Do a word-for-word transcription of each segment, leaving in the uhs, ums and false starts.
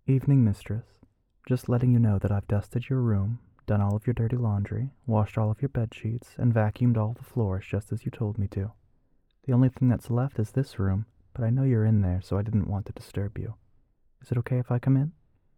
Evening, mistress. Just letting you know that I've dusted your room, done all of your dirty laundry, washed all of your bed sheets, and vacuumed all the floors just as you told me to. The only thing that's left is this room, but I know you're in there, so I didn't want to disturb you. Is it okay if I come in?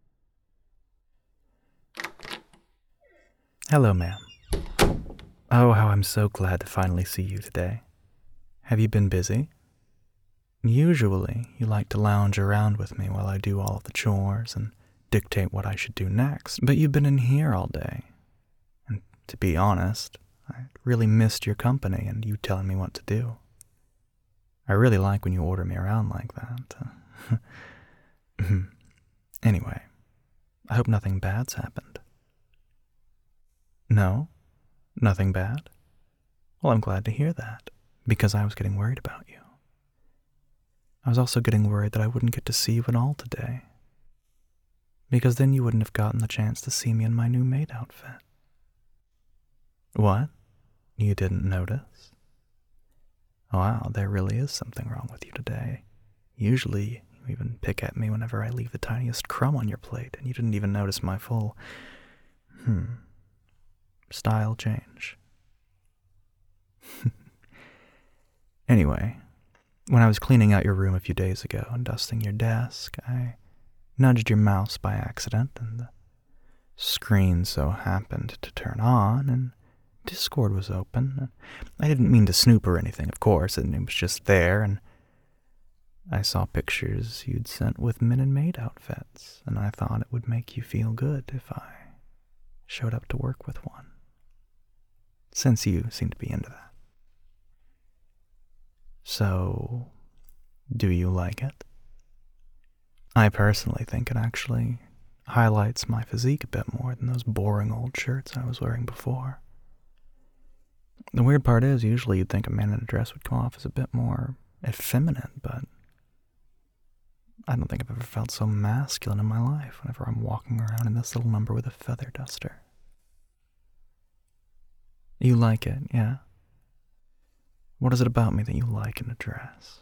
Hello, ma'am. Oh, how I'm so glad to finally see you today. Have you been busy? Usually, you like to lounge around with me while I do all of the chores and dictate what I should do next, but you've been in here all day. And to be honest, I really missed your company and you telling me what to do. I really like when you order me around like that. Anyway, I hope nothing bad's happened. No? Nothing bad? Well, I'm glad to hear that, because I was getting worried about you. I was also getting worried that I wouldn't get to see you at all today, because then you wouldn't have gotten the chance to see me in my new maid outfit. What? You didn't notice? Wow, there really is something wrong with you today. Usually, you even pick at me whenever I leave the tiniest crumb on your plate, and you didn't even notice my full, hmm, style change. Anyway, when I was cleaning out your room a few days ago and dusting your desk, I nudged your mouse by accident, and the screen so happened to turn on, and Discord was open. I didn't mean to snoop or anything, of course, and it was just there, and I saw pictures you'd sent with men in maid outfits, and I thought it would make you feel good if I showed up to work with one, since you seem to be into that. So, do you like it? I personally think it actually highlights my physique a bit more than those boring old shirts I was wearing before. The weird part is, usually you'd think a man in a dress would come off as a bit more effeminate, but I don't think I've ever felt so masculine in my life whenever I'm walking around in this little number with a feather duster. You like it, yeah? What is it about me that you like in a dress?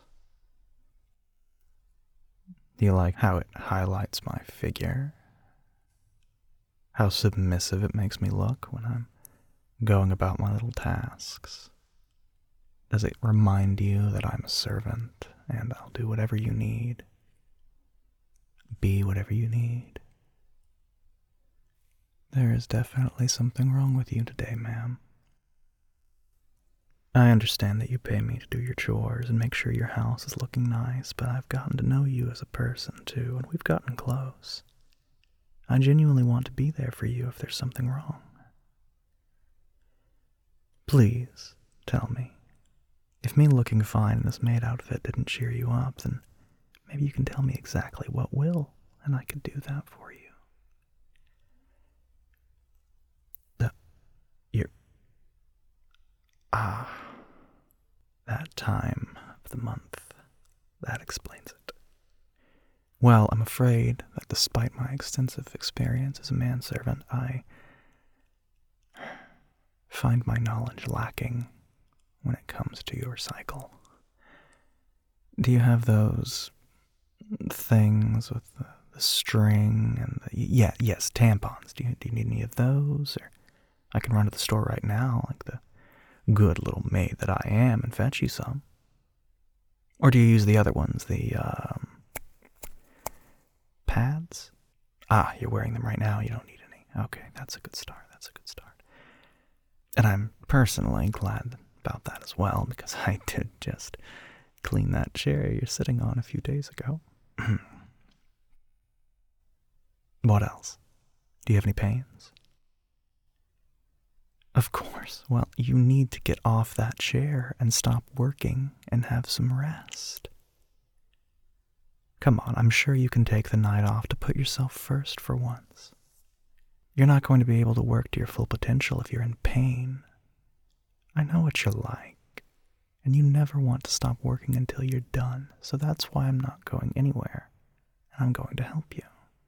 Do you like how it highlights my figure? How submissive it makes me look when I'm going about my little tasks? Does it remind you that I'm a servant and I'll do whatever you need? Be whatever you need? There is definitely something wrong with you today, ma'am. I understand that you pay me to do your chores and make sure your house is looking nice, but I've gotten to know you as a person, too, and we've gotten close. I genuinely want to be there for you if there's something wrong. Please, tell me. If me looking fine in this maid outfit didn't cheer you up, then maybe you can tell me exactly what will, and I could do that for you. The... You're... Ah... That time of the month. That explains it. Well, I'm afraid that despite my extensive experience as a manservant, I find my knowledge lacking when it comes to your cycle. Do you have those things with the, the string and the... Yeah, yes, tampons. Do you, do you need any of those? Or I can run to the store right now, like the good little maid that I am, and fetch you some. Or do you use the other ones, the, um, pads? Ah, you're wearing them right now, you don't need any. Okay, that's a good start, that's a good start. And I'm personally glad about that as well, because I did just clean that chair you're sitting on a few days ago. What else? Do you have any pains? Of course. Well, you need to get off that chair and stop working and have some rest. Come on, I'm sure you can take the night off to put yourself first for once. You're not going to be able to work to your full potential if you're in pain. I know what you're like, and you never want to stop working until you're done, so that's why I'm not going anywhere, and I'm going to help you.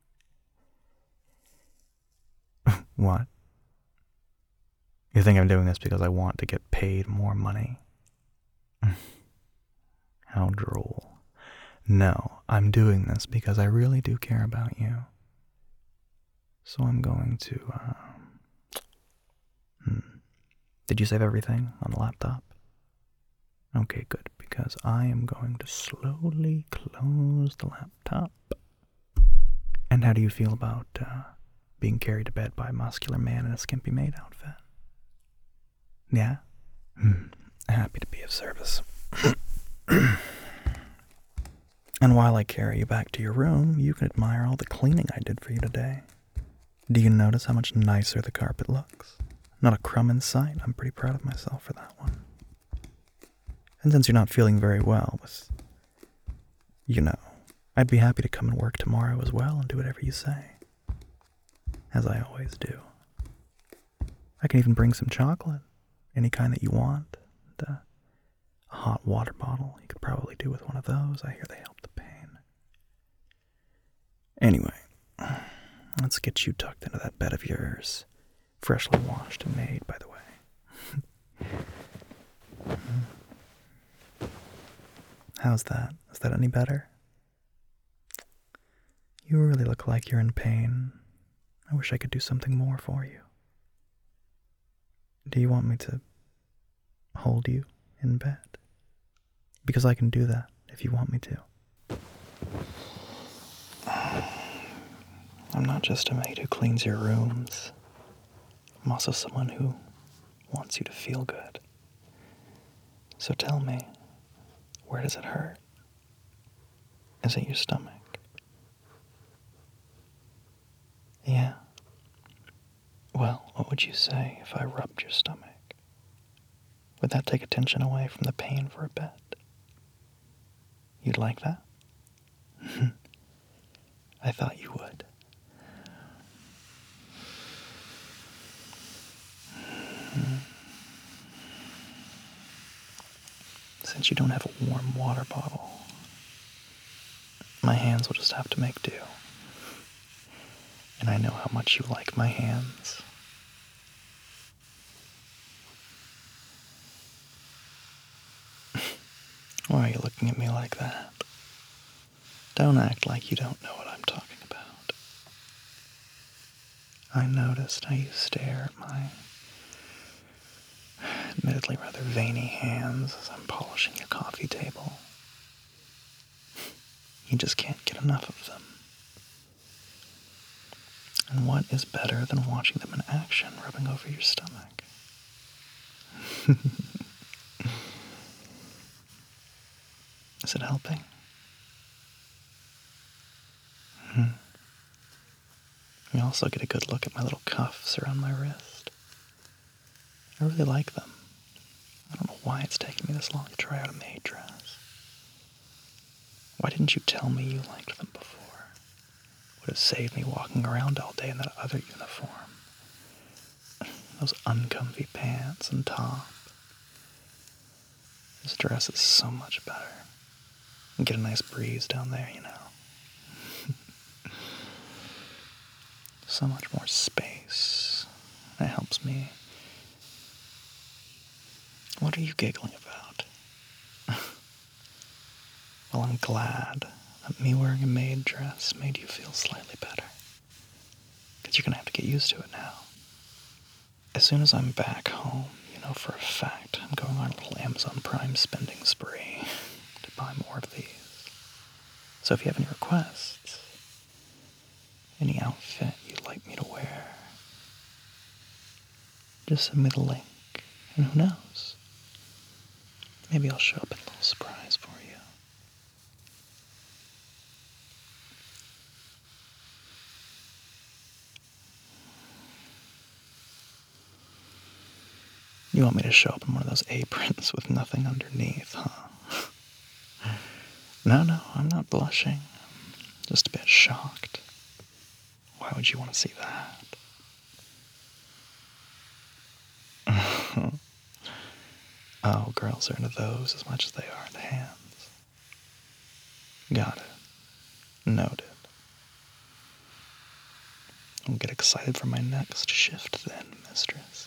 What? You think I'm doing this because I want to get paid more money? How droll. No, I'm doing this because I really do care about you. So I'm going to, um... Hmm. Did you save everything on the laptop? Okay, good, because I am going to slowly close the laptop. And how do you feel about, uh, being carried to bed by a muscular man in a skimpy maid outfit? Yeah? Hmm. Happy to be of service. And while I carry you back to your room, you can admire all the cleaning I did for you today. Do you notice how much nicer the carpet looks? Not a crumb in sight. I'm pretty proud of myself for that one. And since you're not feeling very well with, you know, I'd be happy to come and work tomorrow as well and do whatever you say. As I always do. I can even bring some chocolate. Any kind that you want. The, a hot water bottle. You could probably do with one of those. I hear they help the pain. Anyway, let's get you tucked into that bed of yours. Freshly washed and made, by the way. How's that? Is that any better? You really look like you're in pain. I wish I could do something more for you. Do you want me to hold you in bed? Because I can do that if you want me to. I'm not just a maid who cleans your rooms. I'm also someone who wants you to feel good. So tell me, where does it hurt? Is it your stomach? Yeah. Well, what would you say if I rubbed your stomach? Would that take attention away from the pain for a bit? You'd like that? I thought you would. Since you don't have a warm water bottle, my hands will just have to make do. And I know how much you like my hands. Why are you looking at me like that? Don't act like you don't know what I'm talking about. I noticed how you stare at my admittedly rather veiny hands as I'm polishing your coffee table. You just can't get enough of them. And what is better than watching them in action rubbing over your stomach? Is it helping? Hmm. You also get a good look at my little cuffs around my wrist. I really like them. I don't know why it's taken me this long to try out a maid dress. Why didn't you tell me you liked them before? Would have saved me walking around all day in that other uniform. Those uncomfy pants and top. This dress is so much better. And get a nice breeze down there, you know. So much more space. It helps me. What are you giggling about? Well, I'm glad that me wearing a maid dress made you feel slightly better. Because you're going to have to get used to it now. As soon as I'm back home, you know for a fact I'm going on a little Amazon Prime spending spree to buy more of these. So if you have any requests, any outfit you'd like me to wear, just send me the link, and who knows? Maybe I'll show up in a little surprise for you. You want me to show up in one of those aprons with nothing underneath, huh? No, no, I'm not blushing. I'm just a bit shocked. Why would you want to see that? Oh, girls are into those as much as they are into hands. Got it. Noted. I'll get excited for my next shift then, mistress.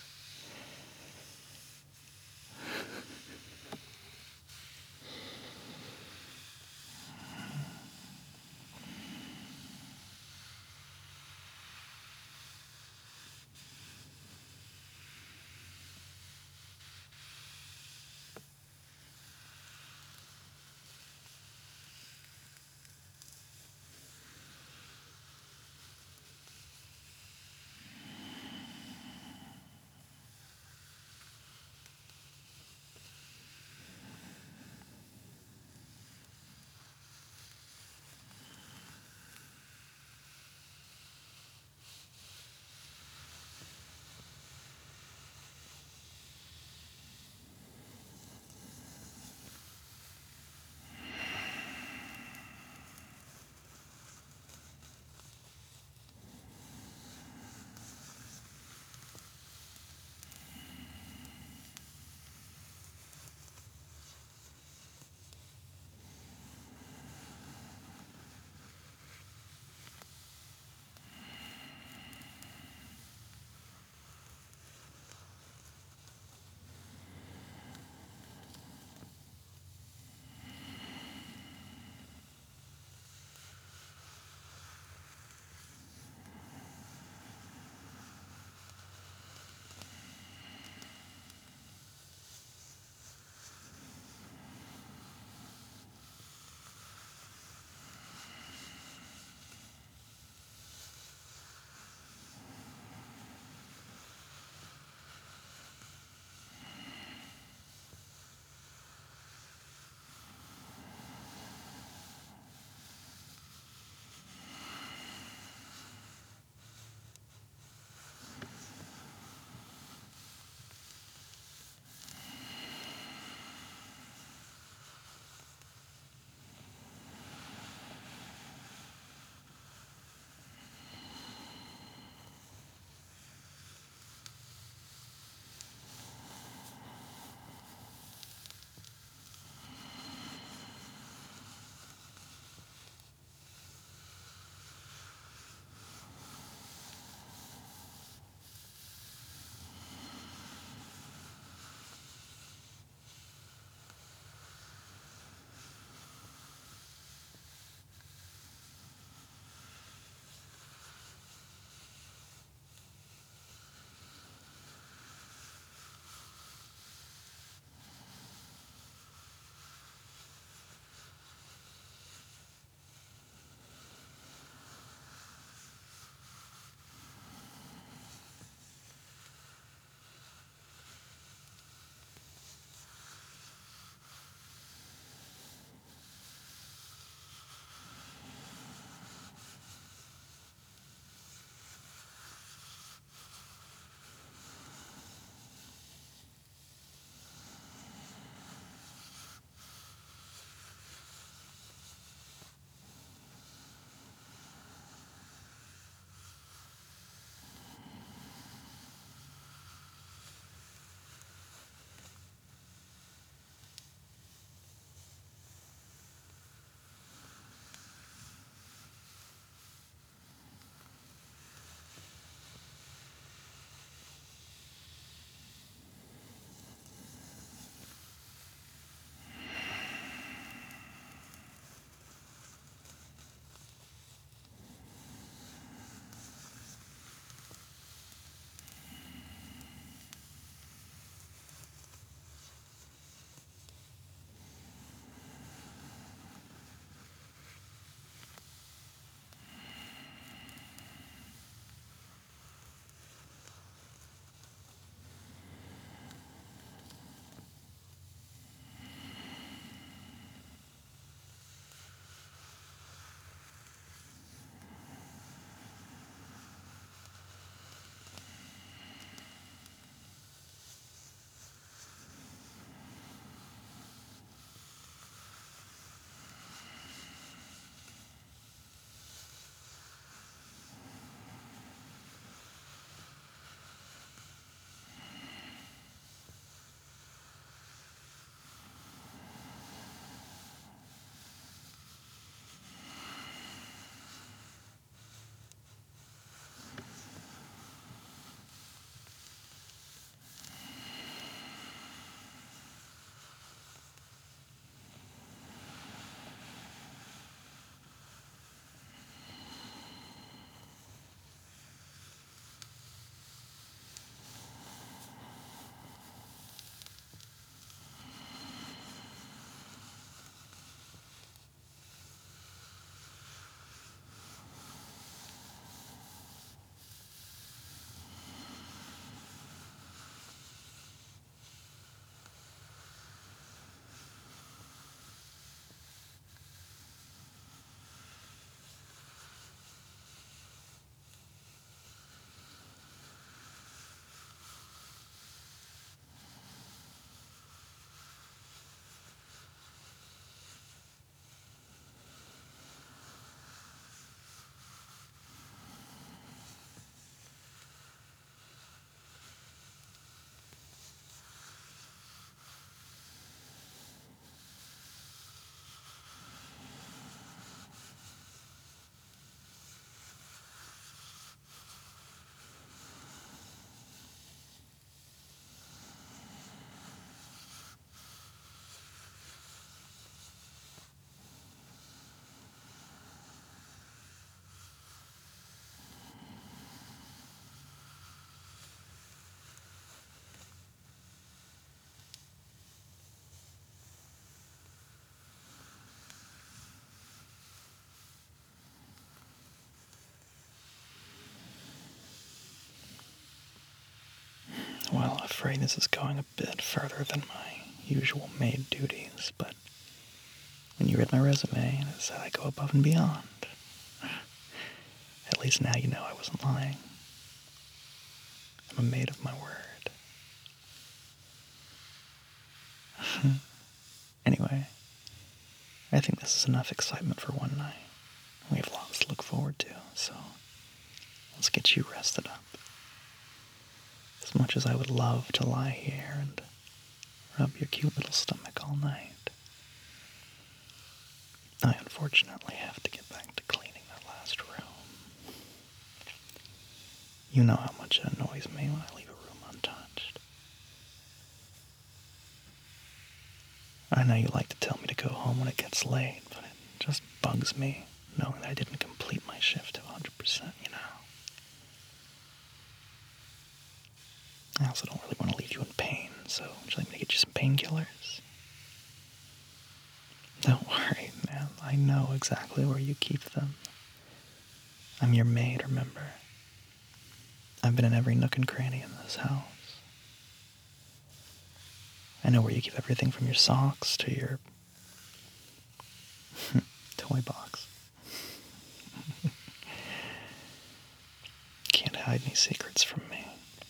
Well, I'm afraid this is going a bit further than my usual maid duties, but when you read my resume, it said I go above and beyond. At least now you know I wasn't lying. I'm a maid of my word. Anyway, I think this is enough excitement for one night. We have lots to look forward to, so let's get you rested up. As much as I would love to lie here and rub your cute little stomach all night, I unfortunately have to get back to cleaning that last room. You know how much it annoys me when I leave a room untouched. I know you like to tell me to go home when it gets late, but it just bugs me knowing that I didn't complete my shift to one hundred percent, you know. I also don't really want to leave you in pain, so would you like me to get you some painkillers? Don't worry, man. I know exactly where you keep them. I'm your maid, remember? I've been in every nook and cranny in this house. I know where you keep everything from your socks to your toy box. Can't hide any secrets from me.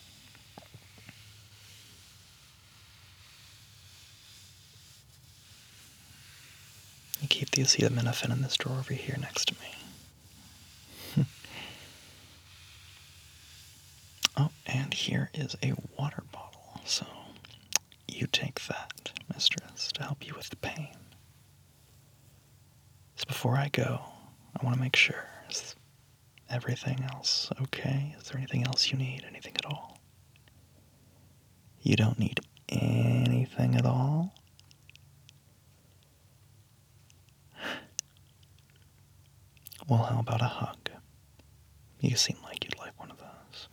You keep the acetaminophen in this drawer over here next to me. Oh, and here is a water bottle, so you take that, mistress, to help you with the pain. So before I go, I want to make sure, is everything else okay? Is there anything else you need? Anything at all? You don't need anything at all? Well, how about a hug? You seem like you'd like one of those.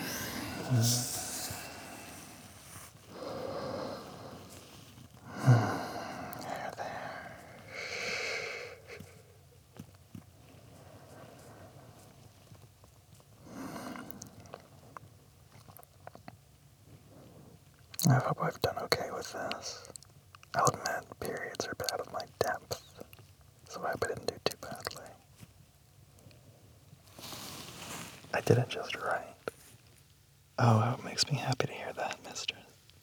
There, there. I hope I've done okay with this. I'll admit, periods are a bit out of my depth, so I hope I didn't do too badly. I did it just right. Oh, it makes me happy to hear that, mistress.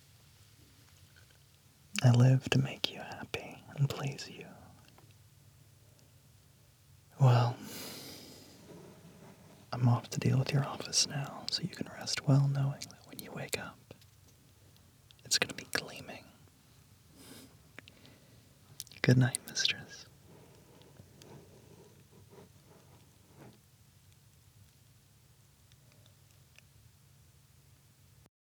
I live to make you happy and please you. Well, I'm off to deal with your office now, so you can rest well knowing that when you wake up, it's going to be gleaming. Good night, mistress.